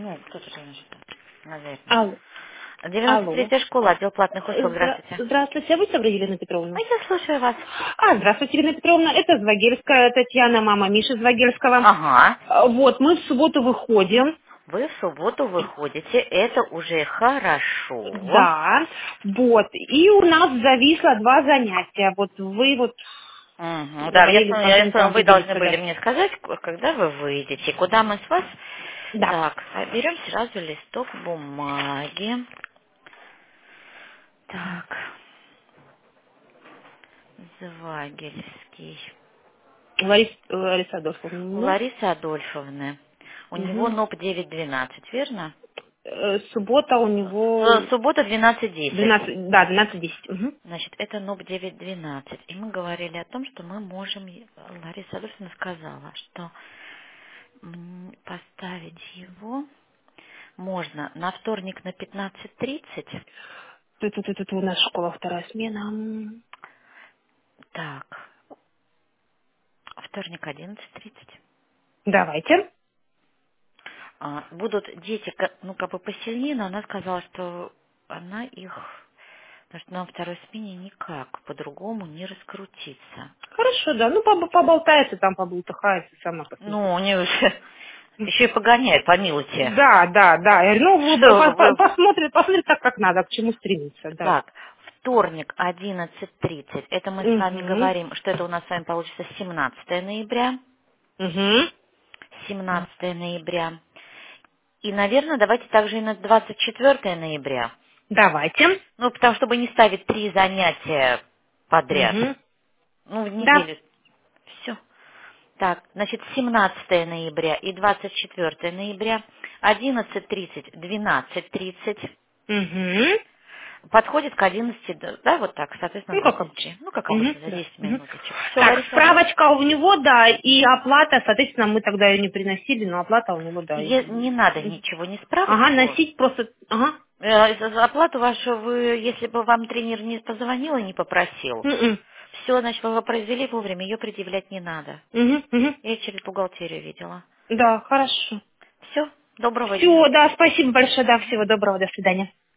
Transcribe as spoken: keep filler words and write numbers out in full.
Ну, кто тут у нас? Наверное. Алло. девяносто Алло. третья школа, отдел платных услуг. Здра- Здравствуйте. Здравствуйте, а вы Савра Елена А Петровна? я слушаю вас. А, здравствуйте, Елена Петровна. Это Звагельская Татьяна, мама Миши Звагельского. Ага. А, Вот, мы в субботу выходим. Вы в субботу выходите, это уже хорошо. Да. Вот. И у нас зависло два занятия. Вот вы вот Угу. Да, я говорили, вспомнила, я должны вспомнила, там вы должны выделиться, были да. мне сказать, к- когда вы выйдете, куда мы с вас. Да. Так, а берем сразу листок бумаги. Так, Звагельский. Ларис, Лариса Адольфовна. Ларисы Адольфовны. У него Угу. НОП девять двенадцать, верно? Суббота у С- него Суббота двенадцать десять. двенадцать, да, двенадцать десять. Угу. Значит, это НОП девять двенадцать. И мы говорили о том, что мы можем, е- Лариса Адольфовна сказала, что м, поставить его можно на вторник на пятнадцать тридцать. Тут, тут, тут, тут у нас школа вторая смена. Так, вторник одиннадцать тридцать. Давайте. А, будут дети, ка- ну, как бы посильнее, но она сказала, что она их, потому что нам второй смене никак по-другому не раскрутиться. Хорошо, да. Ну, поб- поболтается там, поболтыхается, сама Ну, посмотрит. у нее же еще и погоняет, помилуйте. Да, да, да. Я говорю, ну, вы Что по- по- вы... посмотрит, посмотрит так, как надо, к чему стремиться, да. Так, вторник одиннадцать тридцать. Это мы с вами Угу. говорим, что это у нас с вами получится семнадцатое ноября. Угу. семнадцатое ноября. И, наверное, давайте также и на двадцать четвёртое ноября. Давайте. Ну, потому чтобы не ставить три занятия подряд. Угу. Ну, в Да. неделю. Все. Так, значит, семнадцатое ноября и двадцать четвёртое ноября, одиннадцать тридцать, двенадцать тридцать. Угу. Подходит к одиннадцати, да, да, вот так, соответственно, Ну, как двадцать обычно. три. Ну, как Угу. обычно, за Да. десять Угу. минуточек. Все, Так, Лариса Адольфовна. справочка у него, да, и оплата, соответственно, мы тогда ее не приносили, но оплата у него, да. Е- Не надо Мгм. ничего, не Ага, справочку. носить просто, ага. Э, за- за Оплату вашу вы, если бы вам тренер не позвонил и не попросил, М-м. все, значит, вы его произвели вовремя, ее предъявлять не надо. Мгм, мгм. Я через бухгалтерию видела. Да, хорошо. Все, доброго дня. Все, да, спасибо большое, да, всего доброго, до свидания.